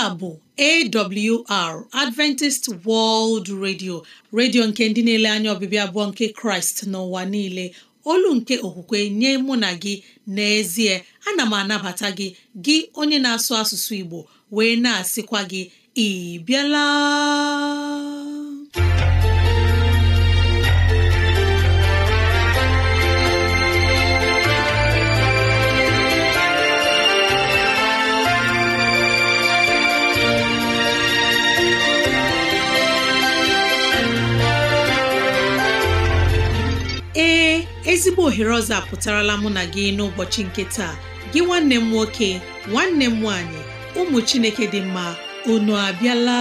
a bụ AWR Adventist World Radio redio nke ndị na-ele anya ọbịbịa abụọ nke Kraịst n'ụwa niile, olu nke okwukwe nye mụ na gị. N'ezie, ana m anabata gị onye na-asụ asụsụ Igbo, wee na-asịkwa gị ị bịala. Ezigbo ohere ọzọ apụtarala mụ na gị n'ụbọchị nke taa. Gị nwanne m nwoke, nwanne m nwaanyị, ụmụ Chineke dị mma, unu abịala.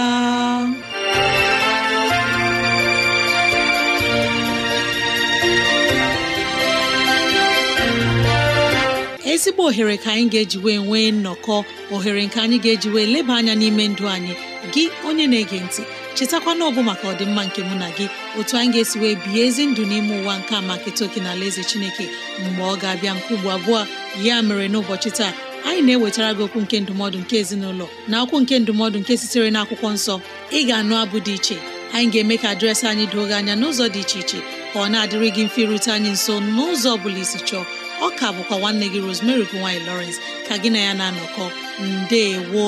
Ezigbo ohere ka anyị ga-eji wee nwee nnọkọ, ohere nke anyị ga-eji wee leba anya n'ime ndụ anyị. Gị onye na-ege ntị, chetakwana ọbụ maka ọdịmma nke mụ na gị, otu anyị ga-esi wee bihe ezi ndụ n'ime ụwa nke a maka etoke na alaeze Chineke mgbe ọ ga-abịa nke ugbo abụọ. Ya mere n'ụbọchị taa, anyị na-ewetara gị okwu nke ndụmọdụ nke ezinụlọ na okwu nke ndụmọdụ nke sitere n'akwụkwọ nsọ. Ị ga-anụ abụ dị iche, anyị ga-eme ka adreesị anyị doo gị anya n'ụzọ dị iche iche, ka ọ na-adịrị gị mfe irute anyị nso n'ụzọ ọ bụla isi chọọ. Ọ ka bụkwa nwanne gị Rosemary Gowany Lawrence ka gị na ya na-anọkọ. Ndewo.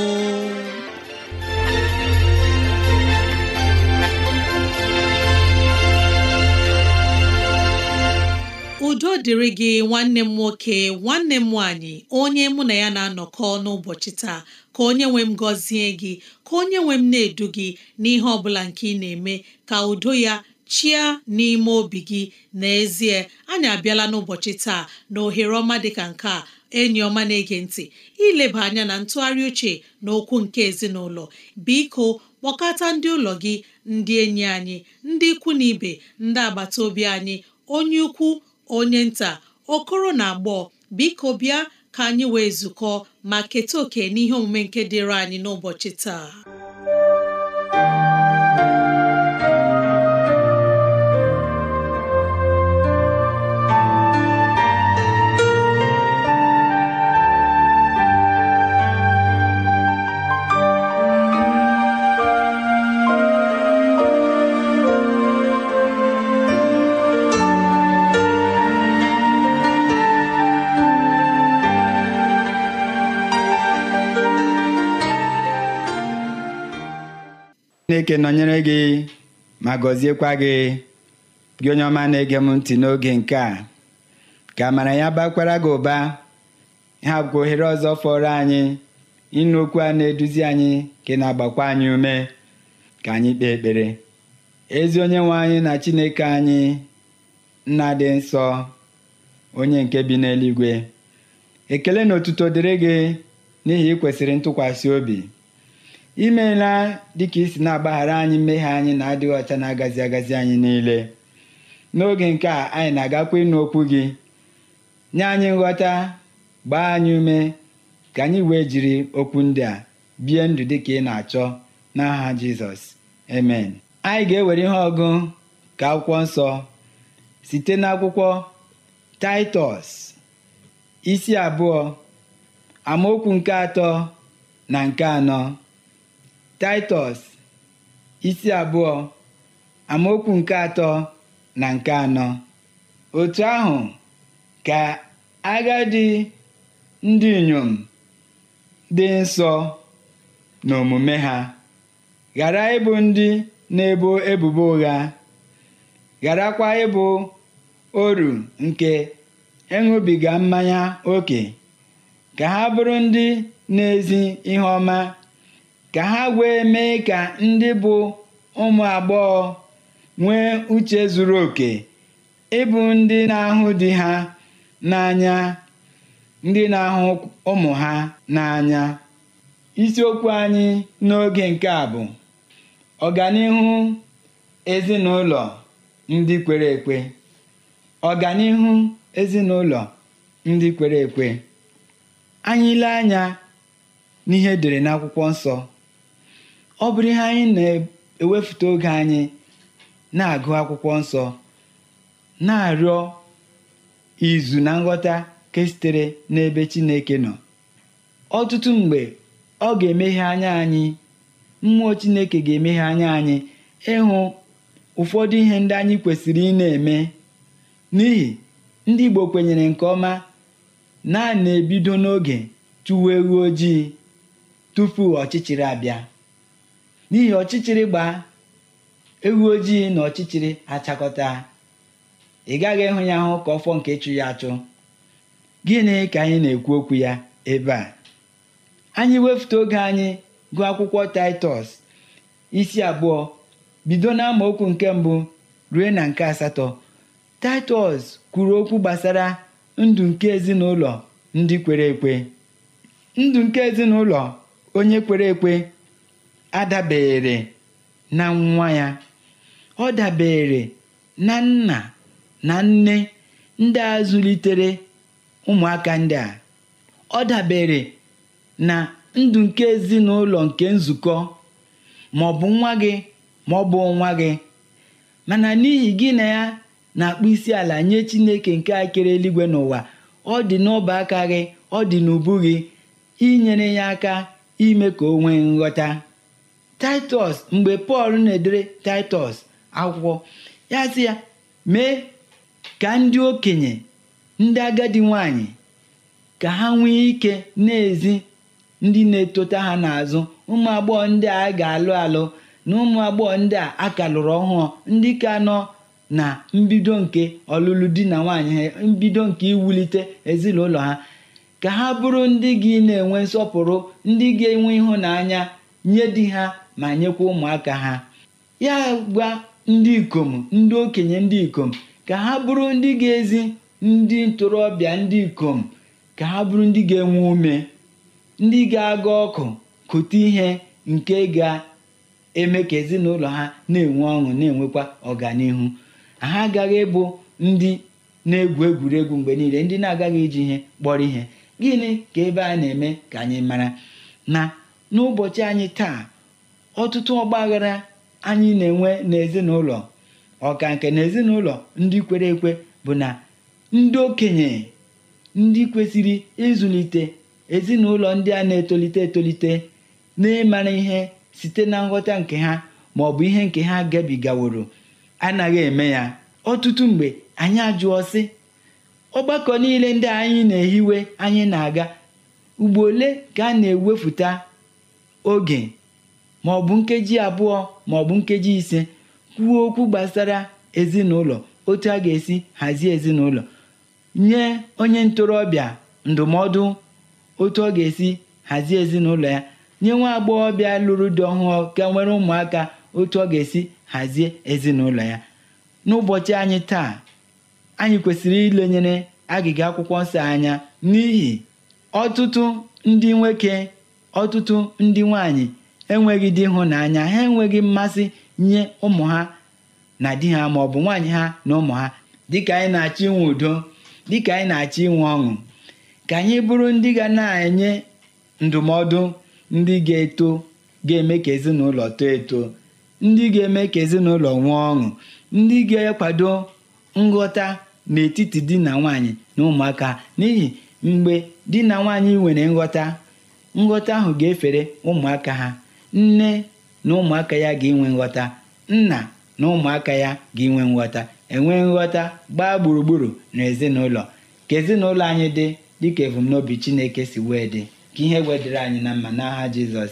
Udo dịrị gị nwanne m nwoke, nwanne m nwaanyị, onye mụ na ya na-anọkọ n'ụbọchị taa. Ka onye nwe m gọzie gị, ka onye nwe m na-edu gị n'ihe ọ bụla nke ị na-eme, ka udo ya chia n'ime obi gị. N'ezie, anyị abịala n'ụbọchị taa na ohere ọma dịka nke a, enyi ọma na-ege ntị, ileba anya na ntụgharị uche na okwu nke ezinụlọ. Biko kpọkọta ndị ụlọ gị, ndị enyi anyị, ndị ikwu na ibe, ndị agbata obi anyị, onye ukwu onye nta, okoro na agbọghọ. Biko bịa ka anyị wee zukọ ma keta oke n'ihe omume nke dịrị anyị n'ụbọchị taa. Chineke nọnyere gị ma gọziekwa gị, gị onye ọma na-ege m ntị n'oge nke a. Ka amara ya bakwara gị ụba. Ha bụkwa ohere ọzọ fọrọ anyị ịnụ okwu a na-eduzi anyị, nke na-agbakwa anyị ume. Ka anyị kpee ekpere. Ezi onye nwe anyị na Chineke anyị, nna dị nsọ, onye nke bi n'eluigwe, ekele na otuto dịrị gị n'ihi ị kwesịrị ntụkwasị obi. Imeela dịka isi na-agbaghara anyị mmehie anyị na adịghị ọcha na-agazi agazi anyị niile. N'oge nke a, anyị na-agakwa ịnụ okwu gị. Nye anyị nghọta, gbaa anyị ume, ka anyị wee jiri okwu ndị a bie ndụ dịka ị na-achọ, n'aha Jizọs, amen. Anyị ga-ewere ihe ọgụ ka akwụkwọ nsọ site n'akwụkwọ Taịtọs isi 2 amaokwu nke 3 na nke 4. Taịtọs isi 2 amaokwu nke 3 na nke 4. Otu ahụ ka agadi ndị inyom dị nsọ n'omume ha ghara ịbụ ndị na-ebo ebubo ụgha, gharakwa ịbụ oru nke ịṅụbiga mmanya ókè, ka ha bụrụ ndị na-ezi ihe ọma, ka ha wee mee ka ndị bụ ụmụ agbọghọ nwee uche zuru oke, ịbụ ndị na-ahụ di ha n'anya, ndị na-ahụ ụmụ ha n'anya. Isiokwu anyị n'oge nke a bụ ọganihu ezinụlọ ndị kwere ekwe. Ọganihu ezinụlọ ndị kwere ekwe. Anyị ile anya n'ihe edere n'akwụkwọ nsọ, ọ bụrụ ihe anyị na-ewefute oge anyị na-agụ akwụkwọ nsọ, na-arịọ izu na nghọta nke sitere n'ebe Chineke nọ. Ọtụtụ mgbe ọ ga-emeghe anya anyị, mmụọ Chineke ga-emeghe anya anyị ịhụ ụfọdụ ihe ndị anyị kwesịrị ị na-eme. N'ihi ndị Igbo kwenyere nke ọma na a na-ebido n'oge chụwa ewu ojii tupu ọchịchịrị abịa. N'ihi ọchịchịrị gbaa, ewu ojii na ọchịchịrị achakọta, ị gaghị ịhụ ya ahụ ka ọfọ nke chụ ya achụ. Gịnị ka anyị na-ekwu okwu ya ebe a? Anyị wefute oge anyị gụọ akwụkwọ Taịtọs isi 2 bido n'amaokwu nke 1 ruo na nke 8. Taịtọs kwuru okwu gbasara ndụ nke ezinụlọ ndị kwere ekwe. Ndụ nke ezinụlọ onye kwere ekwe adabeere na nwa ya, ọ dabeere na nna na nne ndị a zụlitere ụmụaka ndị a. Ọ dabeere na ndụ nke ezinụlọ nke nzukọ, ma ọ bụ nwa gị ma ọ bụ nwa gị. Mana n'ihi gị na ya na-akpụ isi ala nye Chineke nke a kere eluigwe n'ụwa, ọ dị n'ọba aka gị, ọ dị n'ubu gị inyere ya aka ime ka o nwee nghọta. Taịtọs, mgbe Pọl na-edere Taịtọs akwụkwọ, ya sị ya mee ka ndị okenye, ndị agadi nwanyị, ka ha nwee ike na-ezi ndị na-etota ha n'azụ, ụmụ agbọghọ ndị a ga-alụ alụ na ụmụ agbọghọ ndị a aka lụrụ ọhụụ, ndị ka nọ na mbido nke ọlụlụ di na nwaanyị ha, mbido nke iwulite ezinụlọ ha, ka ha bụrụ ndị gị na-enwe nsọpụrụ, ndị ga-enwe ịhụnanya nye di ha ma nyekwa ụmụaka ha. Ya gwa ndị ikom, ndị okenye ndị ikom, ka ha bụrụ ndị ga-ezi ndị ntorobịa ndị ikom, ka ha bụrụ ndị ga-enwe ume, ndị ga-aga ọkụ kụta ihe nke ga-eme ka ezinụlọ ha na-enwe ọṅụ, na-enwekwa ọganihu. Ha agaghị ịbụ ndị na-egwu egwuregwu mgbe niile, ndị na-agaghị iji ihe kpọrọ ihe. Gịnị ka ebe a na-eme ka anyị mara na n'ụbọchị anyị taa, ọtụtụ ọgbaghara anyị na-enwe n'ezinụlọ, ọka nke na ezinụlọ ndị kwere ekwe, bụ na ndị okenye, ndị kwesịrị ịzụlite ezinụlọ ndị a na-etolite etolite na-ịmara ihe site na nghọta nke ha, ma ọ bụ ihe nke ha gabigaworo, anaghị eme ya. Ọtụtụ mgbe anyị ajụọ sị, ọgbakọ niile ndị anyị na-ehiwe, anyị na-aga, ugbo ole ka a na-ewepụta oge ma ọ bụ nkeji 2 ma ọ bụ nkeji 5 kwuo okwu gbasara ezinụlọ, otu a ga-esi hazie ezinụlọ, nye onye ntorobịa ndụmọdụ otu ọ ga-esi hazie ezinụlọ ya, nye nwa agbọghọbịa lụrụ di ọhụụ ka nwere ụmụaka otu ọ ga-esi hazie ezinụlọ ya. N'ụbọchị anyị taa, anyị kwesịrị ilenyere agịga akwụkwọ nsọ anya, n'ihi ọtụtụ ndị nwoke, ọtụtụ ndị nwanyị enweghị dị ịhụnanya, ha enweghị mmasị nye ụmụ ha na di ha, ma ọ bụ nwaanyị ha na ụmụ ha. Dịka anyị na-achọ inwe udo, dịka anyị na-achọ inwe ọṅụ, ka anyị bụrụ ndị ga na-enye ndụmọdụ, ndị ga-eto, ga-eme ka ezinụlọ too eto, ndị ga-eme ka ezinụlọ nwee ọṅụ, ndị ga-akwado nghọta n'etiti di na nwaanyị na ụmụaka. N'ihi mgbe di na nwaanyị nwere nghọta, nghọta ahụ ga-efere ụmụaka ha. Nne na ụmụaka ya ga-enwe nghọta, nna na ụmụaka ya ga-enwe nghọta, enwe nghọta gbaa gburugburu na ezinụlọ. Ka ezinụlọ anyị dị dịka ebumnobi Chineke si wee dị, ka ihe wedịrị anyị na mma n'aha Jizọs.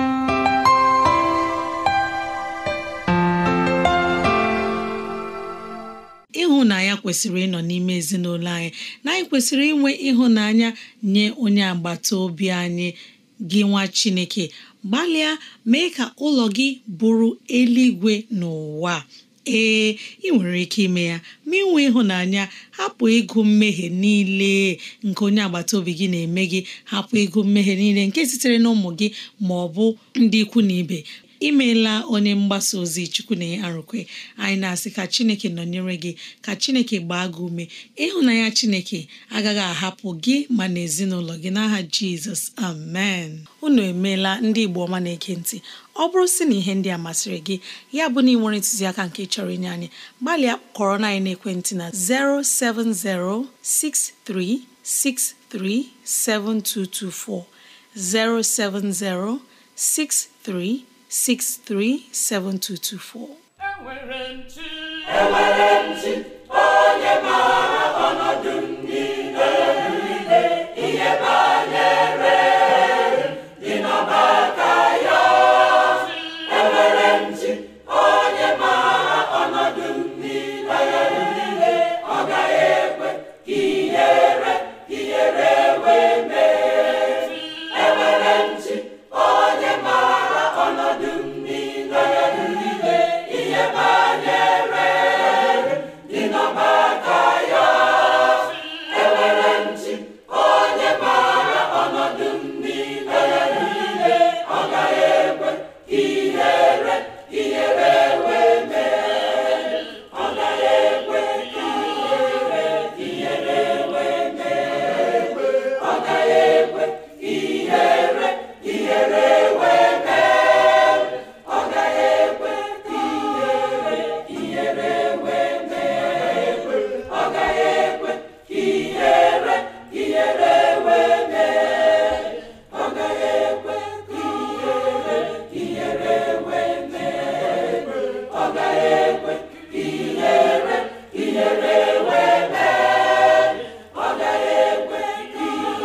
Ịhụnanya kwesịrị ịnọ n'ime ezinụlọ anyị, na anyị kwesịrị inwe ịhụnanya nye onye agbata obi anyị. Gị nwa Chineke, gbalịa mee ka ụlọ gị bụrụ eluigwe n'ụwa. Ị nwere ike ime ya ma inwe ịhụnanya. Hapụ ịgụ mmehie niile nke onye agbata obi gị na-eme gị, hapụ ịgụ mmehie niile nke sitere n'ụmụ gị ma ọ bụ ndị ikwu na ibe. Imeela onye mgbasa ozi Chukwu na Arụkwe. Anyị na-asị ka Chineke nọnyere gị, ka Chineke gbaa gị ume. Ịhụnanya Chineke agaghị ahapụ gị ma na ezinụlọ gị, n'aha Jizọs, amen. Unu emeela ndị Igbo ọma na-ege ntị. Ọ bụrụ sị na ihe ndị a masịrị gị, ya bụ na ị nwere ntụziaka nke chọrọ inye anyị, gbalịa kọrọ na ekwentị na 07063637224 07063637224. enwere ntị onye maara ọnọdụ m niile, ihe banyere dị n'ọbaka ya. Enwere ntị onye maara ọnọdụ m niile, ọ gaghị ekwe ka ihere wee mee. Enwere ntị onye maara ọnọdụ m niile, ihe banyere dị n'ọbaka ya. Enwere ntị onye maara ọnọdụ m niile, ọ gaghị ekwe ka ihere wee mee. Ọ gaghị ekwe ka ihere wee mee. Ọ gaghị ekwe ka ihere wee mee. Ọ gaghị ekwe ka ihere wee mee. Ọ gaghị ekwe ka ihere wee mee. Ọ gaghị ekwe ka ihere wee mee. Ọ gaghị ekwe ka ihere wee mee. Ọ gaghị ekwe ka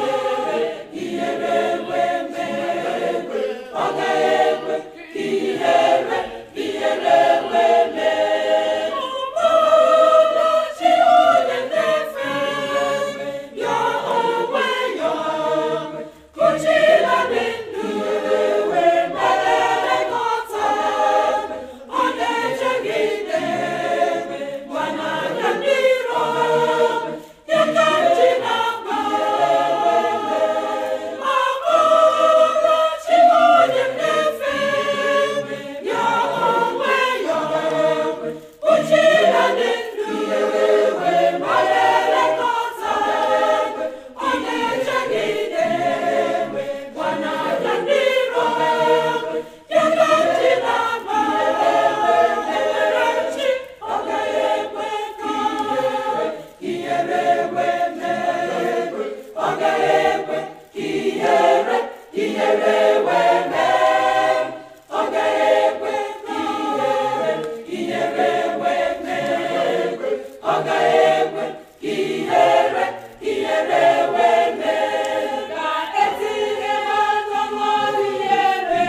ihere wee mee. Ọ gaghị ekwe ka ihere wee mee. Ụbọchị onye na-efe ya onwe ya, kụchila dị ndụ wee na-elekọta. Ọ na-ejegide gbanarị ndị iro ya, ka ji na-agba. Ụbọchị onye na-efe ya onwe ya, kụchila dị ndụ wee na-elekọta. Ọ na-ejegide gbanarị ndị iro ya, ka ji na-agba. Enwere ntị ọ gaghị ekwe ka ihere wee mee. Ọ gaghị ekwe ka ihere wee mee. Ọ gaghị ekwe ka ihere wee mee. Ọ gaghị ekwe ka ihere wee mee. Ka etinye ha n'ọnọdụ ihere,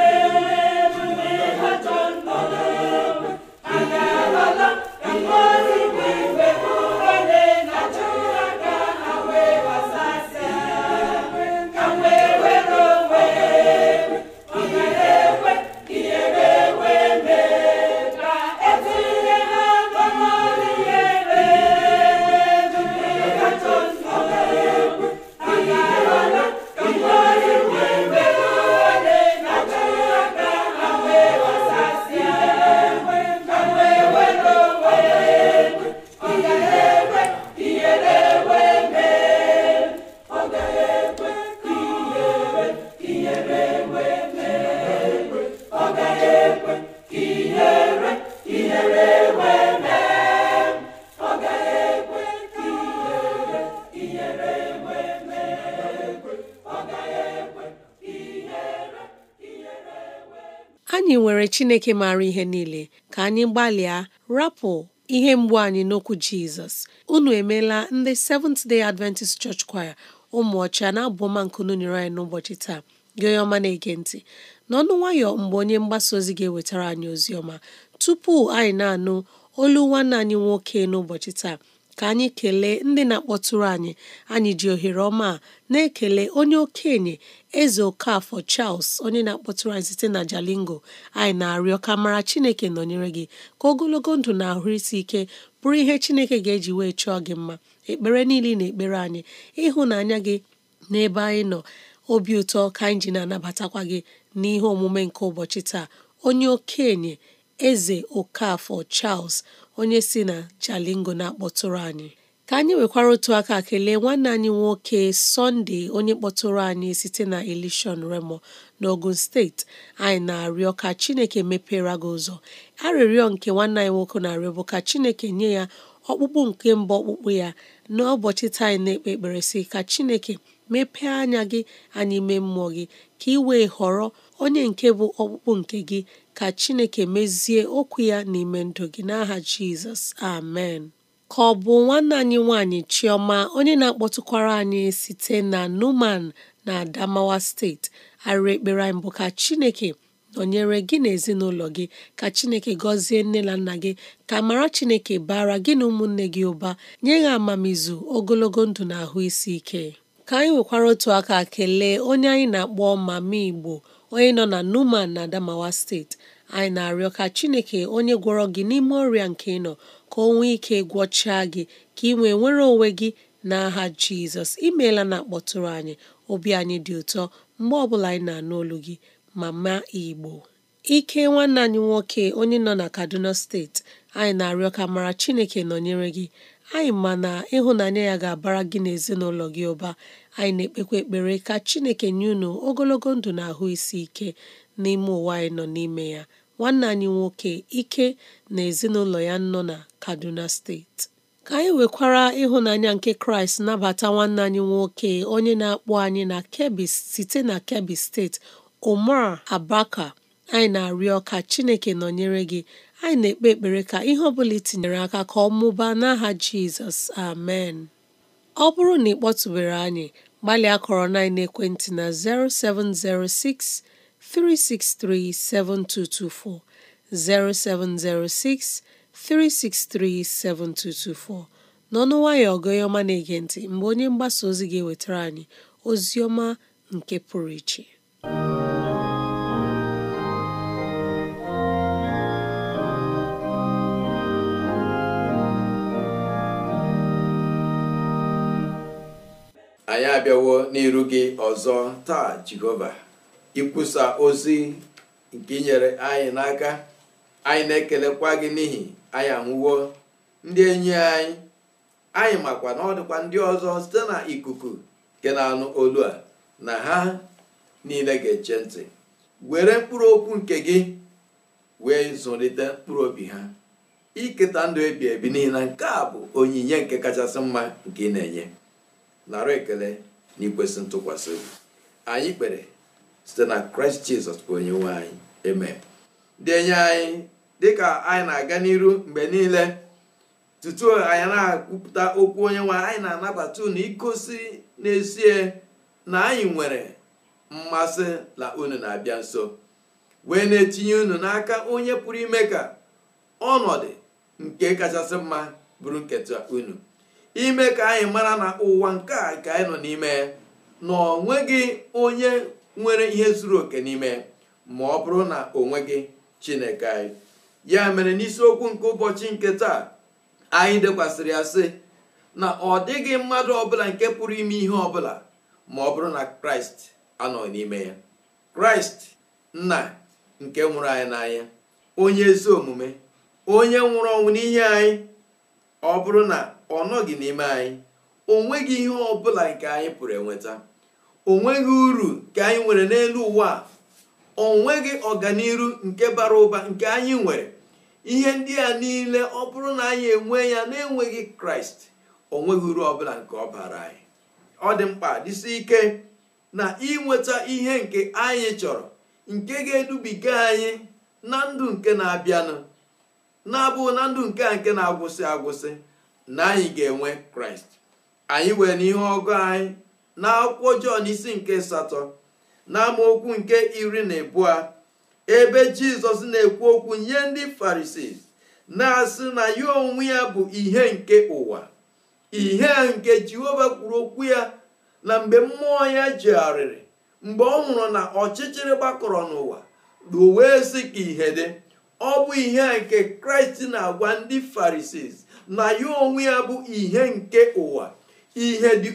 mgbe ha chọ nnọrọ, ha ga-alọla ka ngọzi bụ igwe onye na-achụ aka ha wee gbasasịa, ka m wee were onwe. Ọ gaghị ekwe ka ihere wee mee. Ka etinye ha n'ọnọdụ ihere, mgbe ha chọ nnọrọ, ha ga-alọla ka ngọzi bụ igwe onye na-achụ aka ha wee gbasasịa, ka m wee were onwe. Ọ gaghị ekwe ka ihere wee mee. Ọ gaghị ekwe ka ihere wee mee. Ọ gaghị ekwe ka ihere wee mee. Ọ gaghị ekwe ka ihere wee mee. Ọ gaghị ekwe ka ihere wee mee. Anyị nwere Chineke maara ihe niile. Ka anyị gbalịa rapụ ihe mgbu anyị n'okwu Jizọs. Unu emeela ndị Seventh Day Adventist Church Choir ụmụ ọcha na-abụ ọma nke unu nyere anyị n'ụbọchị taa. Gị onye ọma na-ege ntị, n'ọnụ nwayọ mgbe onye mgbasa ozi ga-ewetara anyị ozi ọma. Tupu anyị na-anụ olu nwanne anyị nwoke n'ụbọchị taa, ka anyị kelee ndị na-akpọtụrụ anyị ji ohere ọma a na-ekele onye okenye Eze Okafọ Charles, onye na-akpọtụrụ anyị site na Jalingo. Anyị na-arịọ ka mara Chineke nọnyere gị, ka ogologo ndụ na ahụ isi ike bụrụ ihe Chineke ga-eji wee chọọ gị mma. Ekpere niile na ekpere anyị, ịhụnanya gị n'ebe anyị nọ, obi ụtọ ka anyị ji na-anabatakwa gị n'ihe omume nke ụbọchị taa. Onye okenye Eze Okafọ Charles, onye si na Jalingo na-akpọtụrụ anyị. Ka anyị nwekwara otu aka kelee nwanne anyị nwoke Sunday, onye kpọtụrụ anyị site na Elishon Remo n'Ogun steeti. Anyị na-arịọ ka Chineke mepere gị ụzọ. Arịrịọ nke nwanne anyị nwoke na-arịọ bụ ka Chineke nye ya ọkpụkpụ nke mbụ ọkpụkpụ ya n'ụbọchị taa. Anyị na-ekpe ekpere sị ka Chineke mepee anya gị anyị ime mmụọ gị ka ị wee họrọ onye nke bụ ọkpụkpụ nke gị, ka Chineke mezie okwu ya n'ime ndụ gị n'aha Jizọs, amen. Ka ọ bụ nwanne anyị nwanyị Chioma onye na-akpọtụkwara anyị site na Numan na Adamawa steeti, arịrị ekpere anyị bụ ka Chineke nọnyere gị na ezinụlọ gị, ka Chineke gọzie nne na nna gị, ka mara Chineke bara gị na ụmụnne gị ụba, nye ha amamizu, ogologo ndụ na ahụ isi ike. Ka anyị nwekwara otu aka kelee onye anyị na-akpọ Mama Igbo, onye nọ na Numan na Adamawa steeti. Anyị na-arịọ ka Chineke onye gwọrọ gị n'ime ọrịa nke ị nọ, ka o nwee ike gwọchaa gị, ka ị nwere onwe gị n'aha Jizọs. Imeela na akpọtụrụ anyị, obi anyị dị ụtọ mgbe ọbụla anyị na-anụ olu gị, Mama Igbo. Ike nwanne anyị nwoke onye nọ na Kaduna steeti, anyị na-arịọ ka mara Chineke nọnyere gị. Anyị ma na ịhụnanya ya ga-abara gị na ezinụlọ gị ụba. Anyị na-ekpekwa ekpere ka Chineke nye unu ogologo ndụ na ahụ isi ike n'ime ụwa anyị nọ n'ime ya. Nwanne anyị nwoke Ike na ezinụlọ ya nọ na Kaduna steeti. Ka anyị nwekwara ịhụnanya nke Kraịst nabata nwanne anyị nwoke onye na-akpọ anyị na Kebbi site na Kebbi steeti, Omar Abaka. Anyị na-arịọ ka Chineke nọnyere gị. Anyị na-ekpe ekpere ka ihe ọ bụla itinyere aka ka ọ mụbaa n'aha Jizọs, amen. Ọ bụrụ na ị kpọtụbere anyị, gbalịa kọrọ na ekwentị na 0706 363 7224, 0706 363 7224. N'ọnụ nwayọ Ogoyoma na-ege ntị mgbe onye mgbasa ozi ga-ewetara anyị ozi ọma nke pụrụ iche. anyị abịawo n'iru gị ọzọ taa, Jehova, ikwusa ozi nke inyere anyị n'aka. Anyị na-ekelekwa gị n'ihi anyị ahụwo ndị enyi anyị makwa na ọ dịkwa ndị ọzọ site na ikuku nke na-anụ olu a, na ha niile ga-eche ntị, were mkpụrụ okwu nke gị wee zụlite mkpụrụ obi ha, iketa ndụ ebi ebi, n'ihi na nke a bụ onyinye nke kachasị mma nke ị na-enye. Nara ekele na ikwesị ntụkwasị obi. Anyị kpere site na Kraịst Jizọs bụ onye nwe anyị, amen. Ndị enyi anyị, dịka anyị na-aga n'iru mgbe niile, tutu anyị na-akwupụta okwu onye nwe anyị na-anabata unu igosi n'ezie na anyị nwere mmasị na unu na-abịa nso, wee na-etinye unu n'aka onye pụrụ ime ka ọnọdụ nke kachasị mma bụrụ nketa unu, ime ka anyị mara na ụwa nke a ka anyị nọ n'ime na ọ nweghị onye nwere ihe zuru oke n'ime ma ọ bụrụ na o nweghị Chineke anyị. Ya mere n'isiokwu nke ụbọchị nke taa, anyị dekwasịrị ya sị na ọ dịghị mmadụ ọbụla nke pụrụ ime ihe ọbụla ma ọ bụrụ na Kraịst anọ n'ime ya. Kraịst, nna nke nwụrụ anyị n'anya, onye ezi omume, onye nwụrụ ọnwụ n'ihe anyị, ọ bụrụ na ọ nọghị n'ime anyị, o nweghị ihe ọbụla nke anyị pụrụ enweta, o nweghị uru nke anyị nwere n'elu ụwa, o nweghị ọganiru nke bara ụba nke anyị nwere. Ihe ndị a niile, ọ bụrụ na anyị enwe ya na-enweghị Kraịst, o nweghị uru ọbụla nke ọ bara anyị. Ọ dị mkpa, dịsị ike na inweta ihe nke anyị chọrọ, nke ga-edubiga anyị na ndụ nke na-abịanụ, na-abụ na ndụ nke a nke na-agwụsị agwụsị, na anyị ga-enwe Kraịst. Anyị were n'ihe ọgụ anyị na akwụkwọ Jọn isi nke 8 na amaokwu nke 12, ebe Jizọs na-ekwu okwu nye ndị Farisii, na-asị na ya onwe ya bụ ihe nke ụwa, ihe nke Jehova kwuru okwu ya na mgbe mmụọ ya jegharịrị, mgbe ọ hụrụ na ọchịchịrị gbakọrọ n'ụwa, o wee sị ka ihe dị. Ọ bụ ihe nke Kraịst na-agwa ndị Farisii na ya onwe ya bụ ihe nke ụwa. Ihe dị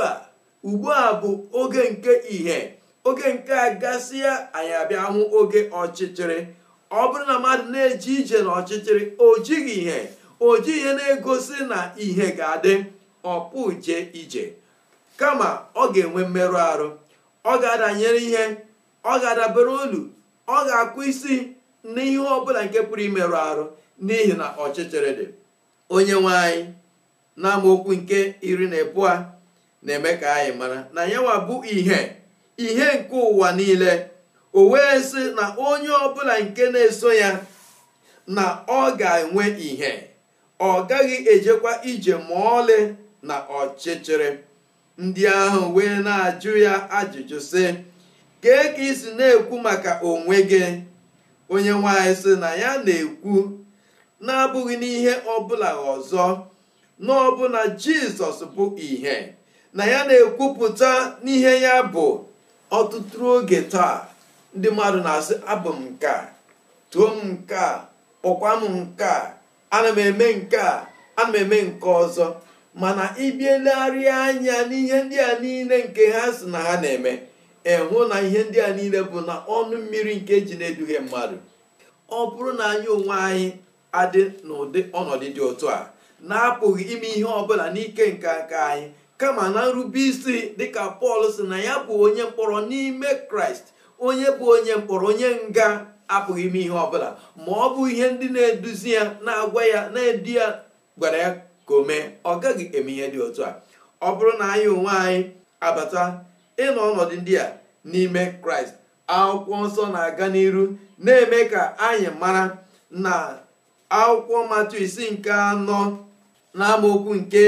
ugbu a bụ oge nke ihe. Oge nke a gasịa, anyị abịa hụ oge ọchịchịrị. Ọ bụrụ na mmadụ na-eje ije n'ọchịchịrị, o jighị ihe, o ji ihe na-egosi na ihe ga-adị, ọ pụ jee ije, kama ọ ga-enwe mmerụ arụ, ọ ga-adanyere ihe, ọ ga-adabere olu, ọ ga-akụ isi n'ihe ọbụla nke pụrụ imerụ arụ n'ihi na ọchịchịrị dị. Onye nwe anyị na amaokwu nke 12 na-eme ka anyị mara na yanwa bụ ihe nke ụwa niile. O wee sị na onye ọbụla nke na-eso ya na ọ ga-enwe ihe, ọ gaghị ejekwa ije ma ọlị na ọchịchịrị. Ndị ahụ wee na-ajụ ya ajụjụ sị, kee ka isi na-ekwu maka onwe gị? Onye nwanyị sị na ya na-ekwu na-abụghị n'ihe ọbụla ọzọ, na ọbụna Jizọs bụ ihe, na ya na-ekwupụta n'ihe ya bụ. Ọtụtụ oge taa ndị mmadụ na-asị, abụ m nke a, too m nke a, kpọkwa m nke a, ana m eme nke a, ana m eme nke ọzọ. Mana ịbịalegharịa anya n'ihe ndị a niile nke ha si na ha na-eme, ịhụ na ihe ndị a niile bụ na ọnụ mmiri nke ji na-eduhie mmadụ. Ọ bụrụ na anyị onwe anyị adị n'ụdị ọnọdụ dị otu a, na-apụghị ime ihe ọbụla n'ike nke aka anyị, kama na nrube isi dịka Pọl si na ya bụ onye mkpọrọ n'ime Kraịst, onye bụ onye mkpọrọ, onye nga apụghị ime ihe ọbụla ma ọ bụ ihe ndị na-eduzi ya, na-agwa ya, na-edu ya gwara ya ka o mee, ọ gaghị eme ihe dị otu a. Ọ bụrụ na anyị onwe anyị abata ịnọ ọnọdụ ndị a n'ime Kraịst, akwụkwọ nsọ na-aga n'iru na-eme ka anyị mara na akwụkwọ Matiu isi nke 4 na amaokwu nke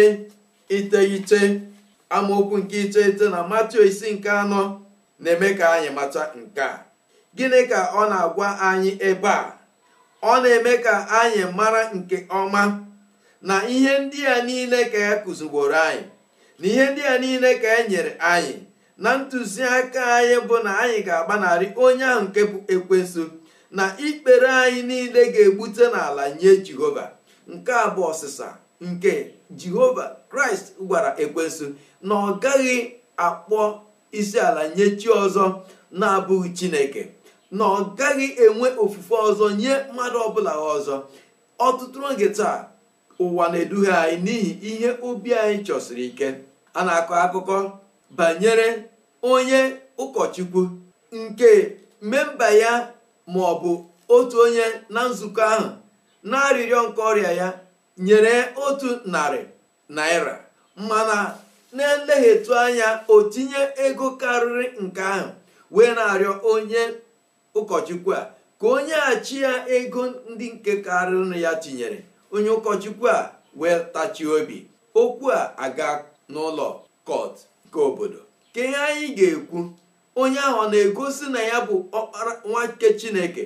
9, amaokwu nke 9 na Matiu isi nke 4 na-eme ka anyị mata nke a. Gịnị ka ọ na-agwa anyị ebe a? Ọ na-eme ka anyị mara nke ọma na ihe ndị a niile ka ya kụzigboro anyị, na ihe ndị a niile ka e nyere anyị na ntụziaka anyị bụ na anyị ga-agbanarị onye ahụ nke bụ ekwensu, na ikpere anyị niile ga-egbute n'ala nye Jehova. Nke a bụ ọsịsa nke Jehova Kraịst gwara ekwensu na ọ gaghị akpọ isi ala nye chi ọzọ na-abụghị Chineke, na ọ gaghị enwe ofufe ọzọ nye mmadụ ọbụla ọzọ. Ọtụtụ oge taa ụwa na-eduhie anyị n'ihi ihe obi anyị chọsiri ike. A na-akọ akụkọ banyere onye ụkọchukwu nke memba ya ma ọ bụ otu onye na nzukọ ahụ na-arịrịọ nke ọrịa ya nyere $100, mana na-eleghetu anya o tinye ego karịrị nke ahụ, wee na-arịọ onye ụkọchukwu a ka onye aghachi ya ego ndị nke karịrị ya tinyere. Onye ụkọchukwu a wee tachie obi. Okwu a aga n'ụlọ kọt nke obodo. Ka ihe anyị ga-ekwu, onye ahụ ọ na-egosi na ya bụ ọkpara nwa nke Chineke?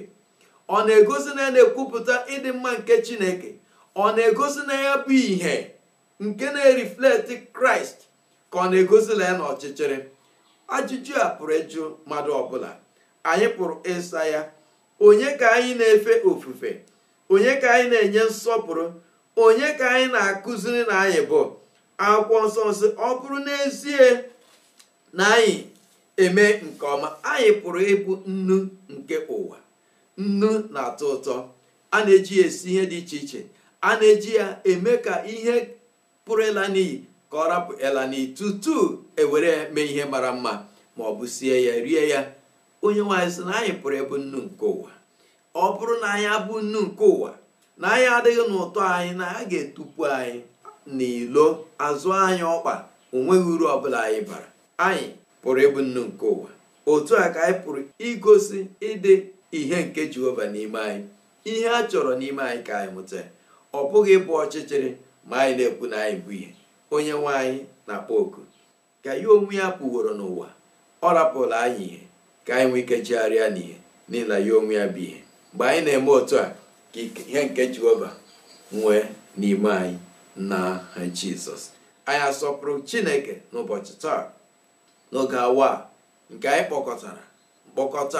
Ọ na-egosi na ya na-ekwupụta ịdị mma nke Chineke? Ọ na-egosi na ya bụ ihe nke na-eriflekt Kraịst, ka ọ na-egosi na ya na ọchịchịrị? Ajụjụ a pụrụ ịjụ mmadụ ọbụla. Anyị pụrụ ịsa ya, onye ka anyị na-efe ofufe? Onye ka anyị na-enye nsọpụrụ? Onye ka anyị na-akụziri na anyị bụ? Akwụkwọ nsọ nsị, ọ bụrụ n'ezie na anyị eme nke ọma, anyị pụrụ ịbụ nnu nke ụwa. Nnu na-atọ ụtọ, a na-eji ya esi ihe dị iche iche, a na-eji ya eme ka ihe pụrụ ịla n'iyi ka ọ rapụ ịla n'iyi tutu ewere mee ihe mara mma, ma ọ bụ sie ya, rie ya. Onye nwanyị sị na anyị pụrụ ịbụ nnu nke ụwa. Ọ bụrụ na anyị abụ nnu nke ụwa, na anyị adịghị n'ụtọ anyị, na a ga-etupu anyị n'ilo, azụ anyị ọkpa, onweghị uru ọbụla anyị bara. Anyị pụrụ ịbụ nnu nke ụwa. Otu a ka anyị pụrụ igosi ịdị ihe nke Jehova n'ime anyị. Ihe a chọrọ n'ime anyị ka anyị mụta, ọ bụghị ịbụ ọchịchịrị, ma anyị na-ekwu na anyị bụ ihe. Onye nwe anyị na-akpọ oku ka ya onwe ya pụworo n'ụwa. Ọ rapụrụ anyị ihe ka anyị nwee ike jegharịa n'ihe, n'ihi na ya onwe ya bụ ihe. Mgbe anyị na-eme otu a, ka ihe nke Jehova nwee n'ime anyị n'aha Jizọs. Anyị asọpụrụ Chineke n'ụbọchị taa, n'oge awa nke anyị kpọkọtara mkpọkọta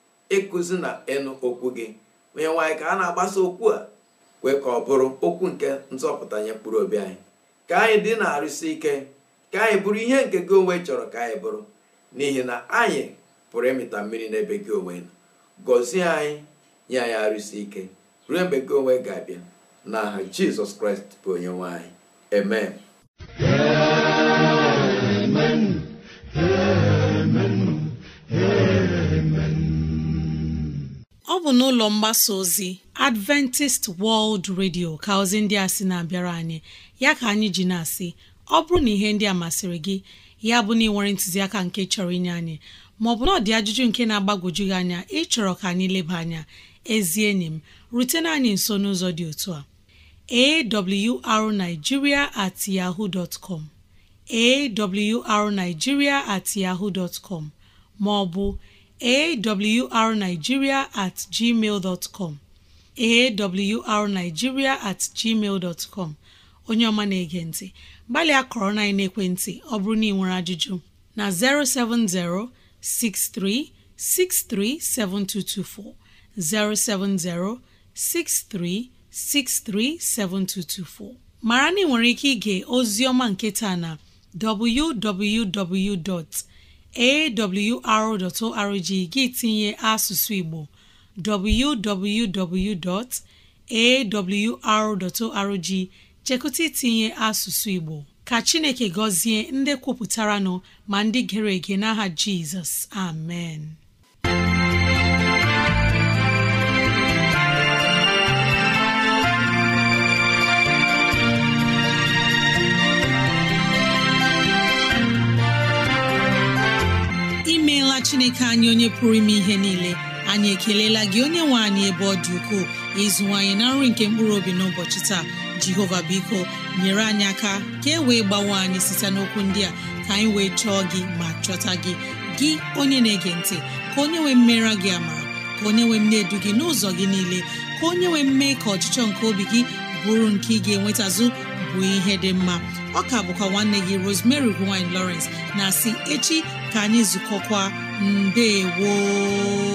ịkụzi na ịnụ okwu gị. Onye nwaanyị, ka a na-agbasa okwu a, kwee ka ọ bụrụ okwu nke nzọpụta nye mkpụrụ obi anyị, ka anyị dị na-arụsi ike, ka anyị bụrụ ihe nke gị onwe chọrọ ka anyị bụrụ, n'ihi na anyị pụrụ ịmịta mmiri n'ebe gị onwe nọ. Gọzie anyị, nye anyị arụsi ike ruo mgbe gị onwe ga-abịa, n'aha Jizọs Kraịst bụ onye nwe anyị. Amen. Ọ bụ n'ụlọ mgbasa ozi Adventist World Radio ka ozi ndị a sị na-abịara anyị, ya ka anyị ji na-asị ọ bụrụ na ihe ndị a masịrị gị, ya bụ na ị nwere ntụziaka nke chọrọ inye anyị, maọbụ na ọ dị ajụjụ nke na-agbagwoju gị anya ịchọrọ ka anyị leba anya, ezi enyi m, rutena anyị nso n'ụzọ dị otu a: awrnigeria@yahoo.com, awrnigeria@yahoo.com, maọbụ awrnigeria@gmail.com, awrnigeria@gmail.com. onye ọma na-ege ntị, gbalịa kọrọ na ekwentị ọ bụrụ na ị nwere ajụjụ na 07063637224, 07063637224. mara na ị nwere ike ige ozi ọma nke taa na www.awr.org gị tinye asụsụ Igbo, www.awr.org chekụta itinye asụsụ Igbo. Ka Chineke gọzie ndị kwupụtara nọ ma ndị gere ege n'aha Jizọs, amen. Imeela Chineke anyị onye pụrụ ime ihe niile, anyị ekelela gị onye nwe anyị ebe ọ dị ukwuu ịzụwanyị na nri nke mkpụrụ obi n'ụbọchị taa. Jehova biko nyere anyị aka ka e wee gbawe anyị site n'okwu ndị a, ka anyị wee chọọ gị ma chọta gị, gị onye na-ege ntị, ka onye wee mmera gị amara, ka onye wee na-edu gị n'ụzọ gị niile, ka onye wee mee ka ọchịchọ nke obi gị bụrụ nke ị ga-enwetazụ bụ ihe dị mma. Ọ ka bụkwa nwanne gị Rosemary Gowany Lawrence na-asị echi ka anyị zukọkwa. Ndewo.